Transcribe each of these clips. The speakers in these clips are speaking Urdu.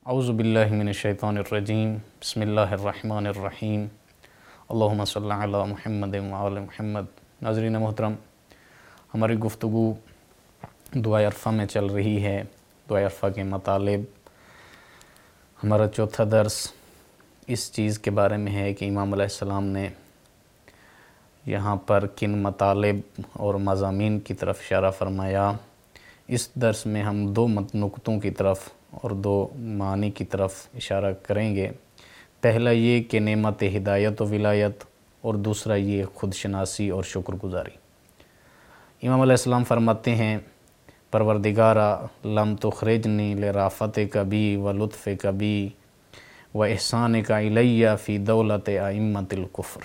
اعوذ باللہ من الشیطان الرجیم بسم اللہ الرحمن الرحیم اللہم صلی علی محمد وآل محمد۔ ناظرین محترم، ہماری گفتگو دعائے عرفہ میں چل رہی ہے۔ دعائے عرفہ کے مطالب، ہمارا چوتھا درس اس چیز کے بارے میں ہے کہ امام علیہ السلام نے یہاں پر کن مطالب اور مضامین کی طرف اشارہ فرمایا۔ اس درس میں ہم دو نکتوں کی طرف اور دو معنی کی طرف اشارہ کریں گے۔ پہلا یہ کہ نعمت ہدایت و ولایت، اور دوسرا یہ خود شناسی اور شکر گزاری۔ امام علیہ السلام فرماتے ہیں، پروردگارا لم تخرجنی لرافت کبھی و لطف کبھی و احسان کا الیہ فی دولت ائمۃ الکفر۔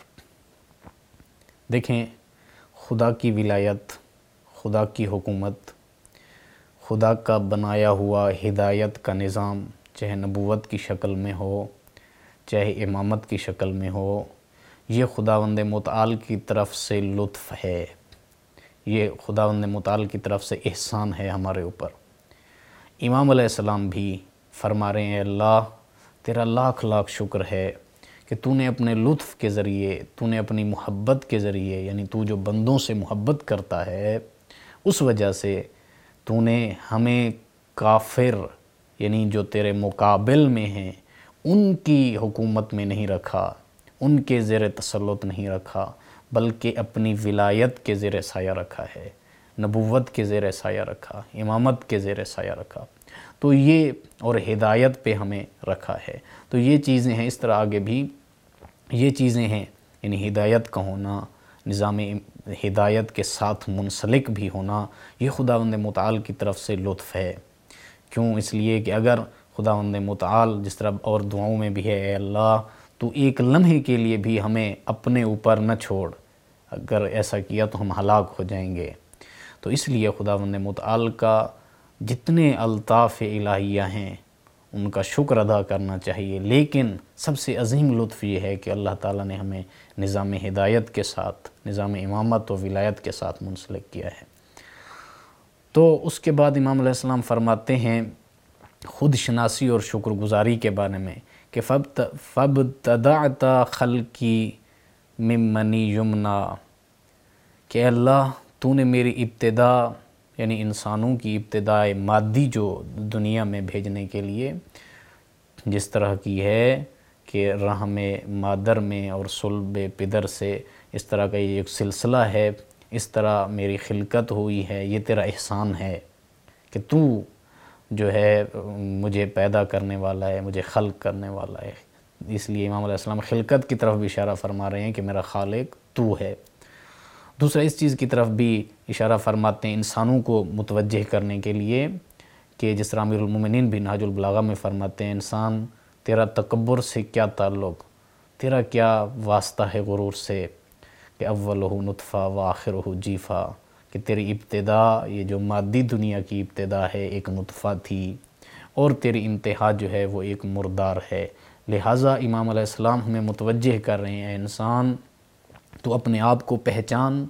دیکھیں، خدا کی ولایت، خدا کی حکومت، خدا کا بنایا ہوا ہدایت کا نظام، چاہے نبوت کی شکل میں ہو، چاہے امامت کی شکل میں ہو، یہ خداوند متعال کی طرف سے لطف ہے، یہ خداوند متعال کی طرف سے احسان ہے ہمارے اوپر۔ امام علیہ السلام بھی فرما رہے ہیں، اللہ تیرا لاکھ لاکھ شکر ہے کہ تو نے اپنے لطف کے ذریعے، تو نے اپنی محبت کے ذریعے، یعنی تو جو بندوں سے محبت کرتا ہے، اس وجہ سے تو نے ہمیں کافر، یعنی جو تیرے مقابل میں ہیں، ان کی حکومت میں نہیں رکھا، ان کے زیر تسلط نہیں رکھا، بلکہ اپنی ولایت کے زیر سایہ رکھا ہے، نبوت کے زیر سایہ رکھا، امامت کے زیر سایہ رکھا، تو یہ اور ہدایت پہ ہمیں رکھا ہے۔ تو یہ چیزیں ہیں، اس طرح آگے بھی یہ چیزیں ہیں، یعنی ہدایت کا ہونا، نظام ہدایت کے ساتھ منسلک بھی ہونا، یہ خداوند متعال کی طرف سے لطف ہے۔ کیوں؟ اس لیے کہ اگر خداوند متعال، جس طرح اور دعاؤں میں بھی ہے، اے اللہ تو ایک لمحے کے لیے بھی ہمیں اپنے اوپر نہ چھوڑ، اگر ایسا کیا تو ہم ہلاک ہو جائیں گے۔ تو اس لیے خداوند متعال کا جتنے الطاف الہیہ ہیں ان کا شکر ادا کرنا چاہیے، لیکن سب سے عظیم لطف یہ ہے کہ اللہ تعالیٰ نے ہمیں نظام ہدایت کے ساتھ، نظام امامت و ولایت کے ساتھ منسلک کیا ہے۔ تو اس کے بعد امام علیہ السلام فرماتے ہیں خود شناسی اور شکر گزاری کے بارے میں کہ فَابْتَدَعْتَ خَلْقِي مِمَّنِ یمنا، کہ اللہ تو نے میری ابتدا، یعنی انسانوں کی ابتدا مادی جو دنیا میں بھیجنے کے لیے جس طرح کی ہے کہ رحم مادر میں اور صلب پدر سے اس طرح کا یہ ایک سلسلہ ہے، اس طرح میری خلقت ہوئی ہے، یہ تیرا احسان ہے کہ تو جو ہے مجھے پیدا کرنے والا ہے، مجھے خلق کرنے والا ہے۔ اس لیے امام علیہ السلام خلقت کی طرف بھی اشارہ فرما رہے ہیں کہ میرا خالق تو ہے۔ دوسرا اس چیز کی طرف بھی اشارہ فرماتے ہیں انسانوں کو متوجہ کرنے کے لیے کہ جس طرح امیر المومنین بھی نہج البلاغہ میں فرماتے ہیں، انسان تیرا تکبر سے کیا تعلق، تیرا کیا واسطہ ہے غرور سے، کہ اولہ نطفہ و آخرہ جیفہ، کہ تیری ابتدا، یہ جو مادی دنیا کی ابتدا ہے ایک نطفہ تھی، اور تیری انتہا جو ہے وہ ایک مردار ہے۔ لہٰذا امام علیہ السلام ہمیں متوجہ کر رہے ہیں، انسان تو اپنے آپ کو پہچان،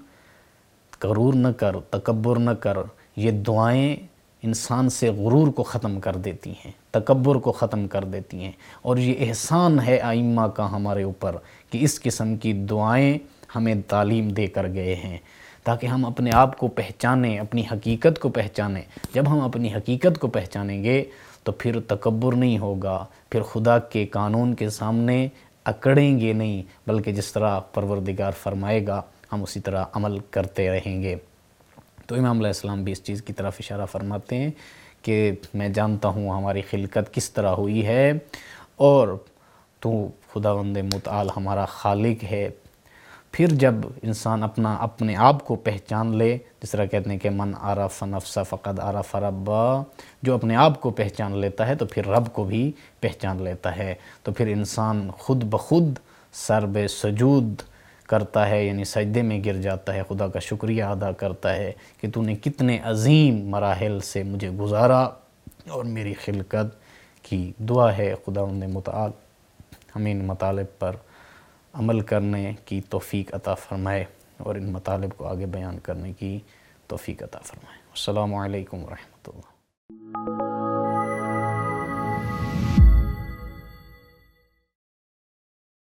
غرور نہ کر، تکبر نہ کر۔ یہ دعائیں انسان سے غرور کو ختم کر دیتی ہیں، تکبر کو ختم کر دیتی ہیں، اور یہ احسان ہے ائمہ کا ہمارے اوپر کہ اس قسم کی دعائیں ہمیں تعلیم دے کر گئے ہیں، تاکہ ہم اپنے آپ کو پہچانیں، اپنی حقیقت کو پہچانیں۔ جب ہم اپنی حقیقت کو پہچانیں گے تو پھر تکبر نہیں ہوگا، پھر خدا کے قانون کے سامنے اکڑیں گے نہیں، بلکہ جس طرح پروردگار فرمائے گا ہم اسی طرح عمل کرتے رہیں گے۔ تو امام علیہ السلام بھی اس چیز کی طرف اشارہ فرماتے ہیں کہ میں جانتا ہوں ہماری خلقت کس طرح ہوئی ہے، اور تو خداوند متعال ہمارا خالق ہے۔ پھر جب انسان اپنے آپ کو پہچان لے، جس طرح کہتے ہیں کہ من عرف نفسہ فقد عرف ربہ، جو اپنے آپ کو پہچان لیتا ہے تو پھر رب کو بھی پہچان لیتا ہے۔ تو پھر انسان خود بخود سر بے سجود کرتا ہے، یعنی سجدے میں گر جاتا ہے، خدا کا شکریہ ادا کرتا ہے کہ تو نے کتنے عظیم مراحل سے مجھے گزارا اور میری خلقت کی۔ دعا ہے خداوند متعال ہمیں ان مطالب پر عمل کرنے کی توفیق عطا فرمائے اور ان مطالب کو آگے بیان کرنے کی توفیق عطا فرمائے۔ السلام علیکم ورحمۃ اللہ۔